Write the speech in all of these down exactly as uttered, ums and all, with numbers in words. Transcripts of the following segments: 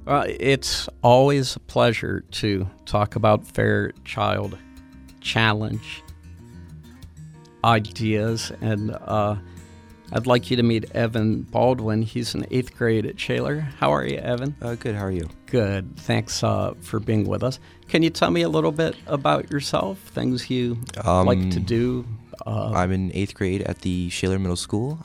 Well, it's always a pleasure to talk about Fairchild Challenge ideas, and uh, I'd like you to meet Evan Baldwin. He's in eighth grade at Shaler. How are you, Evan? Uh, good. How are you? Good. Thanks uh, for being with us. Can you tell me a little bit about yourself, things you Um, like to do? Uh, I'm in eighth grade at the Shaler Middle School.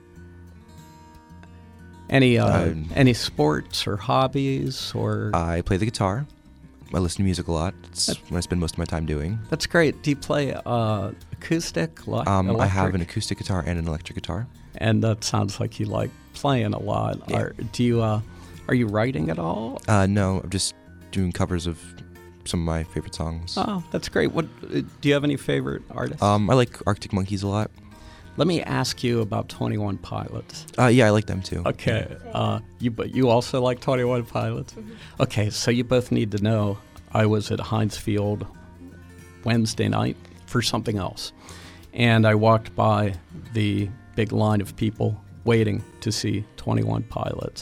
any uh, Um, any sports or hobbies? Or I play the guitar. I listen to music a lot. It's what I spend most of my time doing. That's great. Do you play uh, acoustic? Lo- Um, I have an electric? acoustic guitar and an electric guitar. And that sounds like you like playing a lot. Yeah. Are, do you? Uh, are you writing at all? Uh, no, I'm just doing covers of some of my favorite songs. Oh, that's great. What uh, do you have any favorite artists? Um, I like Arctic Monkeys a lot. Let me ask you about twenty-one Pilots. Uh, yeah, I like them too. Okay, uh, you but you also like twenty-one Pilots. Okay, so you both need to know I was at Heinz Field Wednesday night for something else, and I walked by the big line of people waiting to see twenty-one Pilots,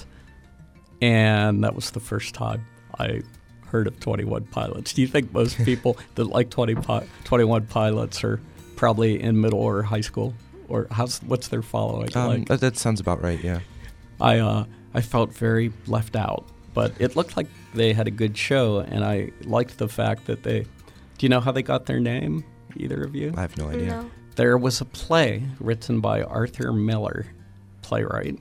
and that was the first time I heard of twenty-one Pilots. Do you think most people that like twenty pi- twenty-one Pilots are probably in middle or high school? Or how's what's their following Um, like? that, that sounds about right. Yeah. I uh, I felt very left out, but it looked like they had a good show, and I liked the fact that they. Do you know how they got their name? Either of you? I have no idea. No. There was a play written by Arthur Miller, playwright,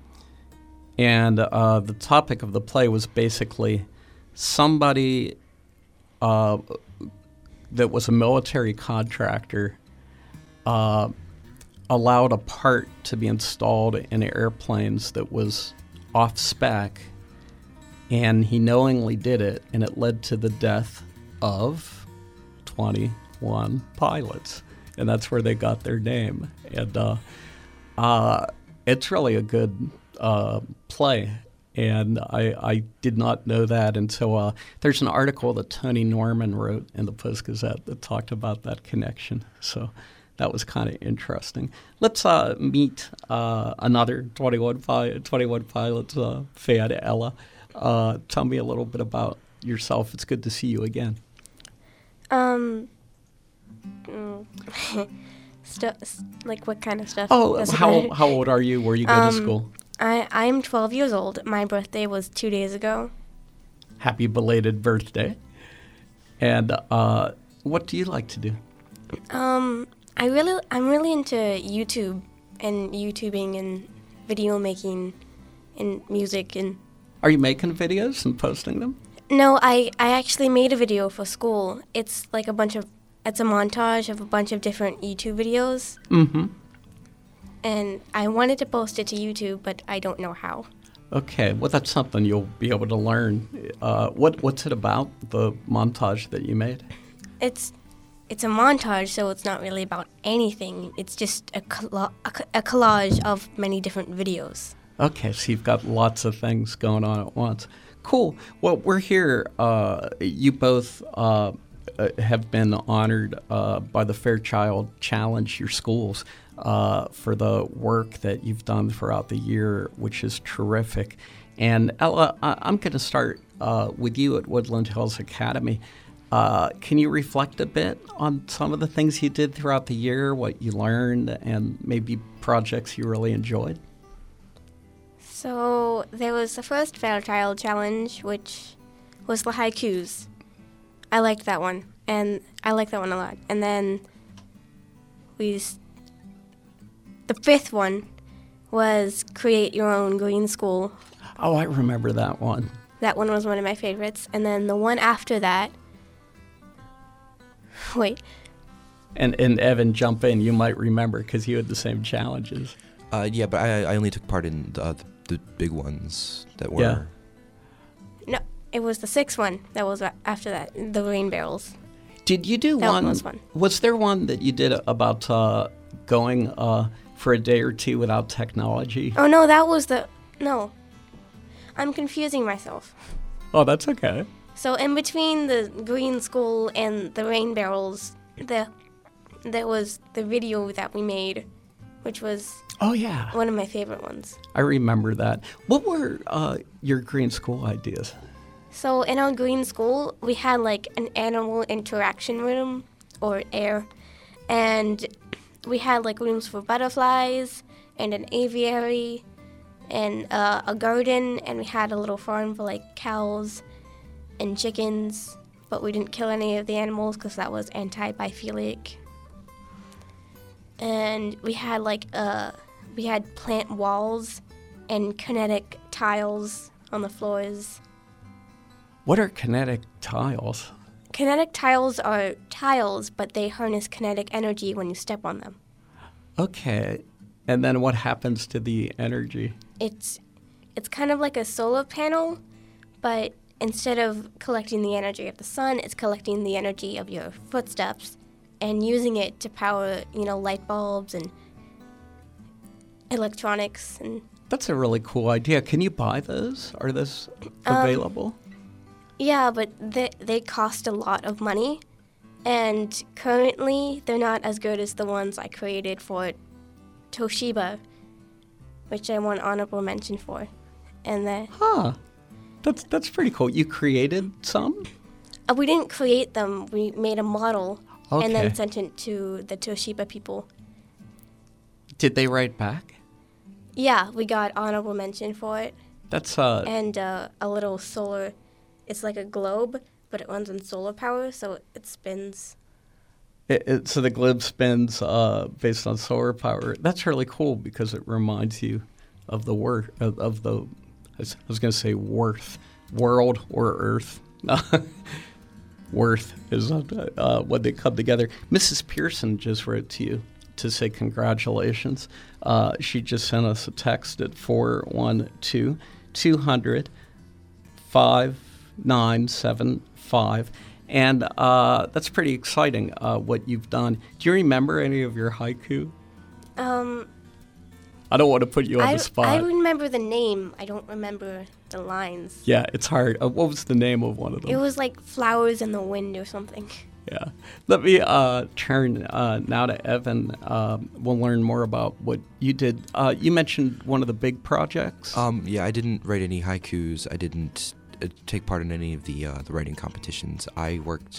and uh, the topic of the play was basically somebody uh, that was a military contractor. Uh, allowed a part to be installed in airplanes that was off spec, and he knowingly did it, and it led to the death of twenty-one pilots, and that's where they got their name. And uh, uh, it's really a good uh, play, and I, I did not know that until uh, there's an article that Tony Norman wrote in the Post-Gazette that talked about that connection. So that was kind of interesting. Let's uh, meet uh, another twenty-one, pi- twenty-one Pilots uh, fan, Ella. Uh, tell me a little bit about yourself. It's good to see you again. Um, mm, stuff like what kind of stuff? Oh, Does it how matter? how old are you? Where you go Um, to school? I I'm twelve years old. My birthday was two days ago. Happy belated birthday. And uh, what do you like to do? Um, I really I'm really into YouTube and YouTubing and video making and music and. Are you making videos and posting them? No, I, I actually made a video for school. It's like a bunch of, it's a montage of a bunch of different YouTube videos. Mm-hmm. And I wanted to post it to YouTube, but I don't know how. Okay, well, that's something you'll be able to learn. Uh, what What's it about, the montage that you made? It's it's a montage, so it's not really about anything. It's just a, colla- a, co- a collage of many different videos. Okay, so you've got lots of things going on at once. Cool. Well, we're here. Uh, you both uh, uh, have been honored uh, by the Fairchild Challenge, your schools, uh, for the work that you've done throughout the year, which is terrific. And Ella, I- I'm going to start uh, with you at Woodland Hills Academy. Uh, can you reflect a bit on some of the things you did throughout the year, what you learned, and maybe projects you really enjoyed? So there was the first Fairchild Challenge, which was the haikus. I liked that one, and I liked that one a lot. And then we, s- the fifth one was create your own green school. Oh, I remember that one. That one was one of my favorites. And then the one after that, wait, And and Evan, jump in. You might remember because you had the same challenges. Uh, yeah, but I, I only took part in the, uh, the, the big ones that were. Yeah. no, it was the sixth one that was a- after that, the rain barrels. Did you do That one? one was fun. Was there one that you did about uh, going uh, for a day or two without technology? Oh no, that was the, no. I'm confusing myself. Oh, that's okay. So in between the green school and the rain barrels, the there was the video that we made, which was Oh, yeah. One of my favorite ones. I remember that. What were uh, your green school ideas? So in our green school, we had like an animal interaction room, or air, and we had like rooms for butterflies and an aviary and uh, a garden, and we had a little farm for like cows and chickens, but we didn't kill any of the animals because that was anti-biophilic. And we had like uh, we had plant walls and kinetic tiles on the floors. What are kinetic tiles? Kinetic tiles are tiles, but they harness kinetic energy when you step on them. Okay. And then what happens to the energy? It's it's kind of like a solar panel, but instead of collecting the energy of the sun, it's collecting the energy of your footsteps and using it to power, you know, light bulbs and electronics. And That's a really cool idea. Can you buy those? Are those Um, available? yeah, but they they cost a lot of money, and currently they're not as good as the ones I created for Toshiba, which I won honorable mention for. And the, Huh. That's that's pretty cool. You created some? uh, we didn't create them. We made a model and Okay. then sent it to the Toshiba people. Did they write back? Yeah, we got honorable mention for it. That's uh And uh, a little solar, it's like a globe, but it runs on solar power, so it spins. it, it, so the globe spins uh based on solar power. That's really cool because it reminds you of the worth of, of the I was, I was going to say worth world or earth. Worth is uh, uh, when they come together. Missus Pearson just wrote to you to say congratulations. Uh, she just sent us a text at four one two, two hundred, five nine seven five. And uh, that's pretty exciting, uh, what you've done. Do you remember any of your haiku? Um, I don't want to put you on I, the spot. I remember the name. I don't remember the lines. Yeah, it's hard. Uh, what was the name of one of them? It was like Flowers in the Wind or something. Yeah. Let me uh, turn uh, now to Evan. Um, we'll learn more about what you did. Uh, you mentioned one of the big projects. Um, yeah, I didn't write any haikus. I didn't uh, take part in any of the uh, the writing competitions. I worked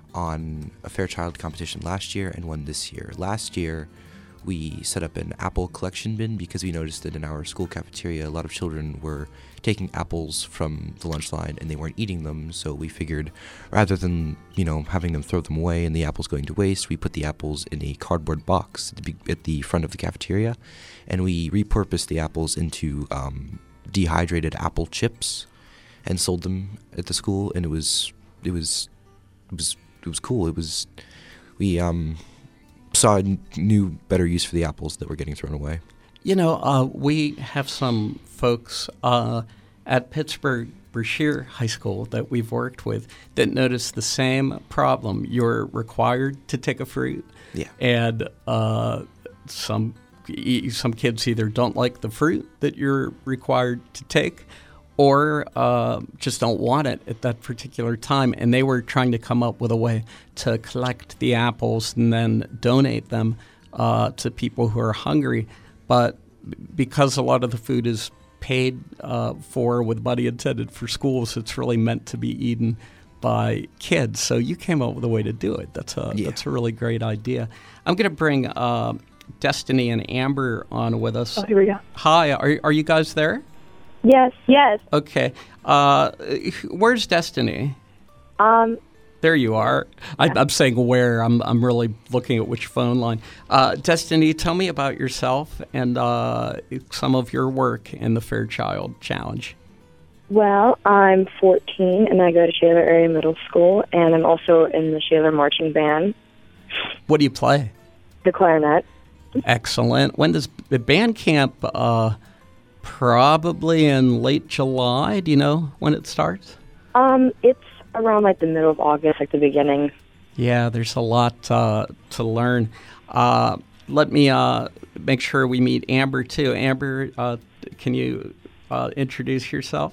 on a Fairchild competition last year and one this year. Last year, we set up an apple collection bin because we noticed that in our school cafeteria, a lot of children were taking apples from the lunch line and they weren't eating them. So we figured rather than, you know, having them throw them away and the apples going to waste, we put the apples in a cardboard box at the, at the front of the cafeteria, and we repurposed the apples into um, dehydrated apple chips and sold them at the school. And it was, it was, it was, it was cool. It was, we, um, saw a n- new, better use for the apples that were getting thrown away. You know, uh, we have some folks uh, at Pittsburgh Brashear High School that we've worked with that noticed the same problem. You're required to take a fruit, Yeah. and uh, some e- some kids either don't like the fruit that you're required to take, or uh, just don't want it at that particular time. And they were trying to come up with a way to collect the apples and then donate them uh, to people who are hungry. But because a lot of the food is paid uh, for with money intended for schools, it's really meant to be eaten by kids. So you came up with a way to do it. That's a, Yeah. that's a really great idea. I'm going to bring uh, Destiny and Amber on with us. Oh, here we go. Hi, are, are you guys there? Yes, yes. Okay. Uh, where's Destiny? Um, There you are. I, I'm saying where. I'm I'm really looking at which phone line. Uh, Destiny, tell me about yourself and uh, some of your work in the Fairchild Challenge. well, I'm fourteen, and I go to Shaler Area Middle School, and I'm also in the Shaler Marching Band, What do you play? the clarinet. Excellent. When does the band camp? Uh, probably in late July. Do you know when it starts? Um, it's around, like, the middle of August, like the beginning. Yeah, there's a lot uh, to learn. Uh, let me uh, make sure we meet Amber, too. Amber, uh, can you uh, introduce yourself?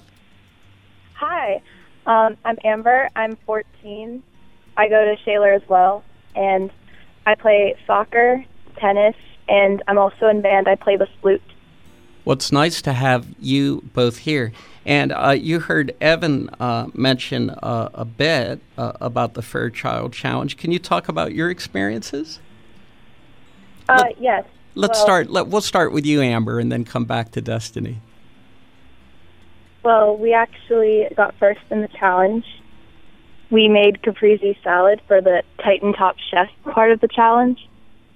Hi, um, I'm Amber. I'm fourteen. I go to Shaler as well, and I play soccer, tennis, and I'm also in band. I play the flute. Well, it's nice to have you both here. And uh, you heard Evan uh, mention uh, a bit uh, about the Fairchild Challenge. Can you talk about your experiences? Uh, Let, yes. Let's well, start. Let, we'll start with you, Amber, and then come back to Destiny. Well, we actually got first in the challenge. We made caprese salad for the Titan Top Chef part of the challenge.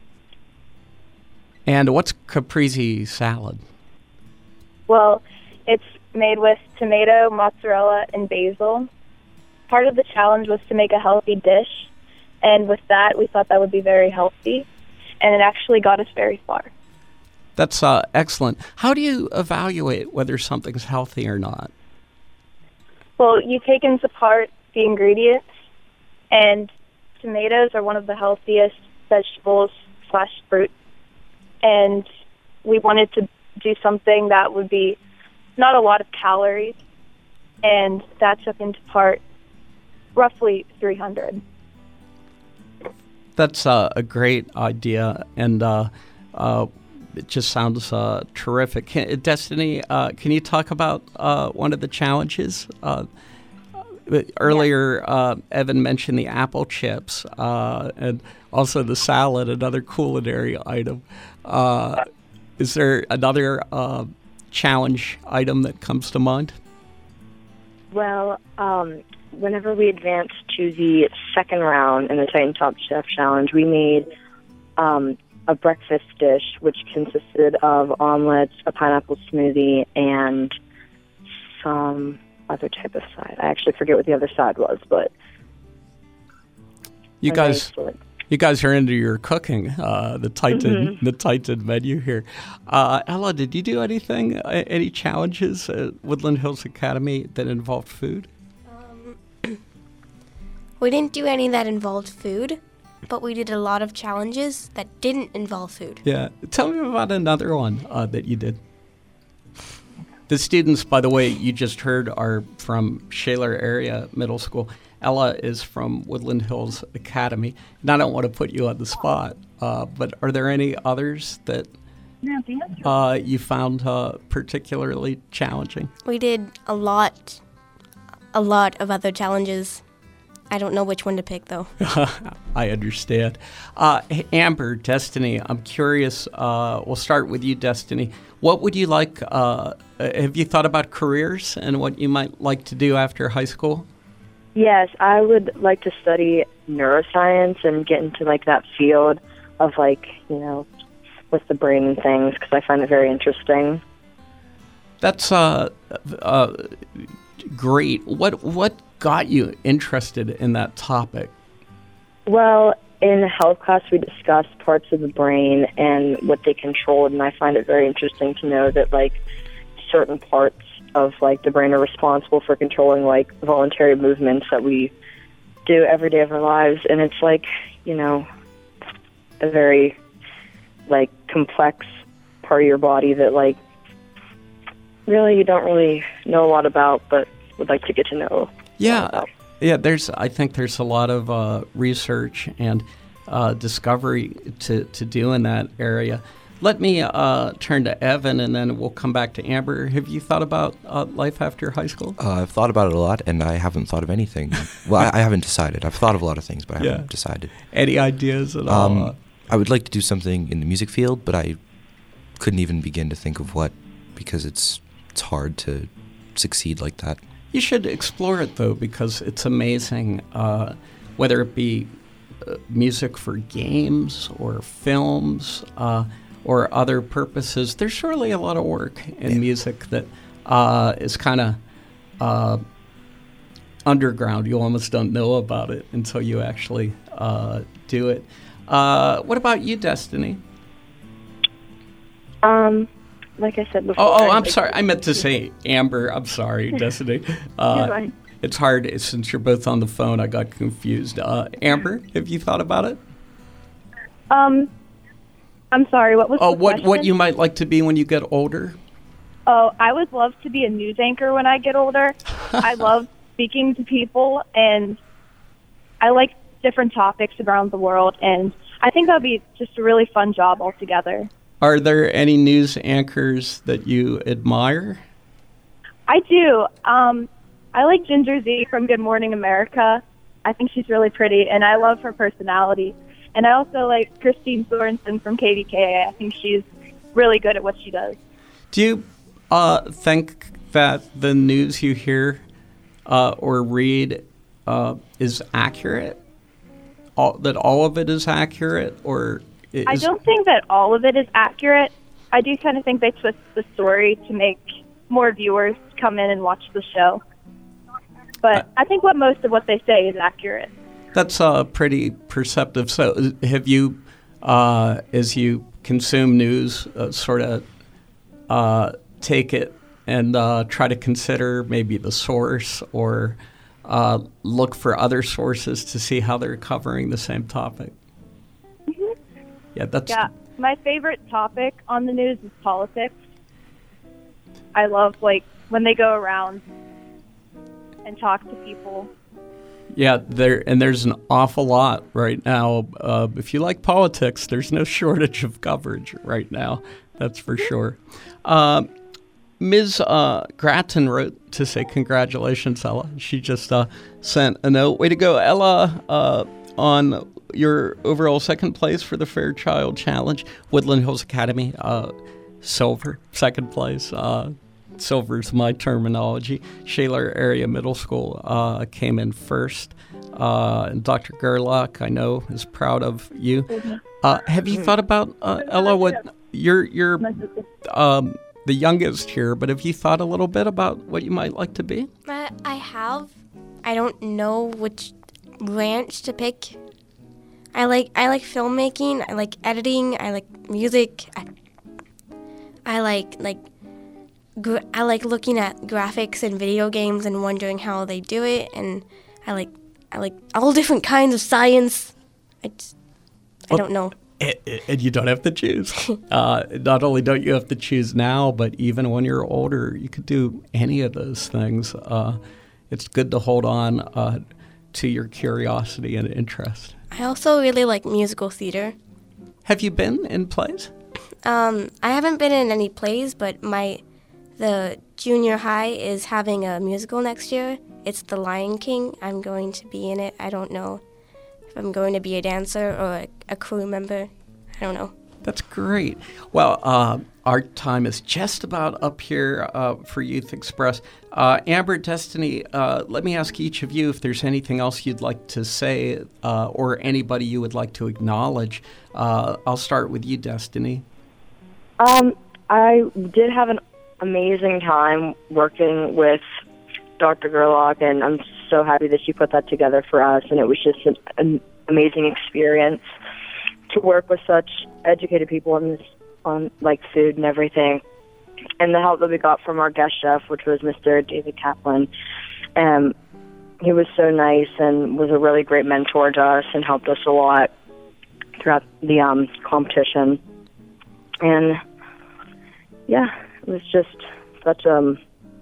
And what's caprese salad? Well, it's made with tomato, mozzarella, and basil. Part of the challenge was to make a healthy dish, and with that, we thought that would be very healthy, and it actually got us very far. That's uh, excellent. How do you evaluate whether something's healthy or not? Well, you take into part the ingredients, and tomatoes are one of the healthiest vegetables slash fruit, and we wanted to do something that would be not a lot of calories, and that took into part roughly three hundred. That's uh, a great idea, and uh, uh, it just sounds uh, terrific. Can, Destiny, uh, can you talk about uh, one of the challenges? Uh, earlier, uh, Evan mentioned the apple chips, uh, and also the salad, another culinary item. Uh, is there another uh, challenge item that comes to mind? Well, um, whenever we advanced to the second round in the Titan Top Chef Challenge, we made um, a breakfast dish which consisted of omelets, a pineapple smoothie, and some other type of side. I actually forget what the other side was, but you guys, you guys are into your cooking. Uh, the Titan, mm-hmm. the Titan menu here. Uh, Ella, did you do anything, uh, any challenges at Woodland Hills Academy that involved food? Um, we didn't do any that involved food, but we did a lot of challenges that didn't involve food. Yeah, tell me about another one uh, that you did. The students, by the way, you just heard are from Shaler Area Middle School. Ella is from Woodland Hills Academy. And I don't want to put you on the spot, uh, but are there any others that uh, you found uh, particularly challenging? We did a lot, a lot of other challenges. I don't know which one to pick, though. I understand. Uh, Amber, Destiny, I'm curious. Uh, we'll start with you, Destiny. What would you like, uh, have you thought about careers and what you might like to do after high school? Yes, I would like to study neuroscience and get into like that field of like, you know, with the brain and things because I find it very interesting. That's uh, uh, great. What what got you interested in that topic? Well, in health class, we discussed parts of the brain and what they controlled, and I find it very interesting to know that, like, certain parts of, like, the brain are responsible for controlling, like, voluntary movements that we do every day of our lives, and it's, like, you know, a very, like, complex part of your body that, like, really you don't really know a lot about, but would like to get to know. Yeah, yeah. There's, I think there's a lot of uh, research and uh, discovery to, to do in that area. Let me uh, turn to Evan, and then we'll come back to Amber. Have you thought about uh, life after high school? Uh, I've thought about it a lot, and I haven't thought of anything. Well, I, I haven't decided. I've thought of a lot of things, but I yeah. haven't decided. Any ideas at all? Um, I would like to do something in the music field, but I couldn't even begin to think of what, because it's it's hard to succeed like that. You should explore it, though, because it's amazing, uh, whether it be uh, music for games or films uh, or other purposes. There's really a lot of work in yeah. music that uh, is kind of uh, underground. You almost don't know about it until you actually uh, do it. Uh, what about you, Destiny? Um... Like I said before. Oh, oh I'm like, sorry. I meant to say Amber. I'm sorry, Destiny. Uh, it's hard since you're both on the phone. I got confused. Uh, Amber, have you thought about it? Um, I'm sorry. What was Oh, the what question? what you might like to be when you get older? Oh, I would love to be a news anchor when I get older. I love speaking to people, and I like different topics around the world, and I think that would be just a really fun job altogether. Are there any news anchors that you admire? I do. Um, I like Ginger Z from Good Morning America. I think she's really pretty, and I love her personality. And I also like Christine Sorensen from K D K A. I think she's really good at what she does. Do you uh, think that the news you hear uh, or read uh, is accurate? All, that all of it is accurate, or is... I don't think that all of it is accurate. I do kind of think they twist the story to make more viewers come in and watch the show. But uh, I think what most of what they say is accurate. That's uh, pretty perceptive. So have you, uh, as you consume news, uh, sort of uh, take it and uh, try to consider maybe the source or uh, look for other sources to see how they're covering the same topic? Mm-hmm. Yeah, that's... Yeah, my favorite topic on the news is politics. I love, like, when they go around and talk to people. Yeah, there and there's an awful lot right now. Uh, if you like politics, there's no shortage of coverage right now. That's for sure. Uh, Miz Uh, Gratton wrote to say congratulations, Ella. She just uh, sent a note. Way to go, Ella, uh, on your overall second place for the Fairchild Challenge. Woodland Hills Academy, uh, silver, second place. Uh, Silver's my terminology. Shaler Area Middle School uh, came in first. Uh, and Doctor Gerlach, I know, is proud of you. Uh, have you thought about, uh, Ella, what you're, you're um, the youngest here, but have you thought a little bit about what you might like to be? Uh, I have. I don't know which branch to pick. I like I like filmmaking. I like editing. I like music. I, I like like. I like looking at graphics and video games and wondering how they do it, and I like I like all different kinds of science. I just, I don't know. And, and you don't have to choose. uh, not only don't you have to choose now, but even when you're older, you could do any of those things. Uh, it's good to hold on uh, to your curiosity and interest. I also really like musical theater. Have you been in plays? Um, I haven't been in any plays, but my The junior high is having a musical next year. It's The Lion King. I'm going to be in it. I don't know if I'm going to be a dancer or a, a crew member. I don't know. That's great. Well, uh, our time is just about up here uh, for Youth Express. Uh, Amber, Destiny, uh, let me ask each of you if there's anything else you'd like to say uh, or anybody you would like to acknowledge. Uh, I'll start with you, Destiny. Um, I did have an amazing time working with Doctor Gerlach, and I'm so happy that she put that together for us, and it was just an, an amazing experience to work with such educated people on this, on like food and everything, and the help that we got from our guest chef, which was Mister David Kaplan. Um, he was so nice and was a really great mentor to us and helped us a lot throughout the um, competition, and yeah, it was just such um,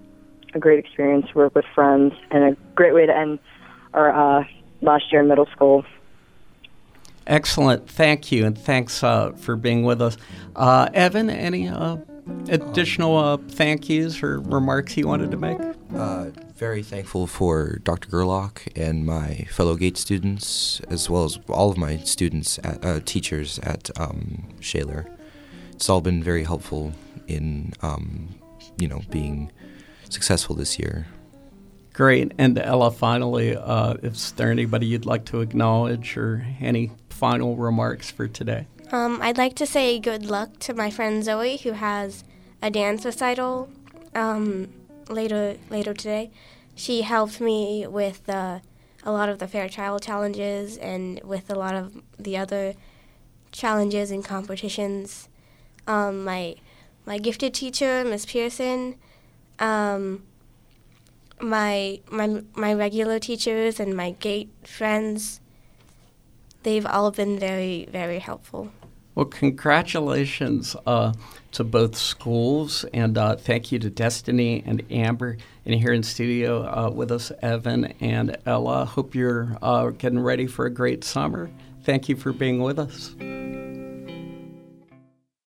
a great experience to work with friends and a great way to end our uh, last year in middle school. Excellent. Thank you, and thanks uh, for being with us. Uh, Evan, any uh, additional uh, thank yous or remarks you wanted to make? Uh, very thankful for Doctor Gerlach and my fellow GATE students, as well as all of my students, at, uh, teachers at um, Shaler. It's all been very helpful in, um, you know, being successful this year. Great. And Ella, finally, uh, is there anybody you'd like to acknowledge or any final remarks for today? Um, I'd like to say good luck to my friend Zoe, who has a dance recital um, later later today. She helped me with uh, a lot of the Fairchild challenges and with a lot of the other challenges and competitions. Um, my my gifted teacher, Miss Pearson, um, my my my regular teachers and my GATE friends, they've all been very, very helpful. Well, congratulations uh, to both schools, and uh, thank you to Destiny and Amber. And here in studio uh, with us, Evan and Ella. Hope you're uh, getting ready for a great summer. Thank you for being with us.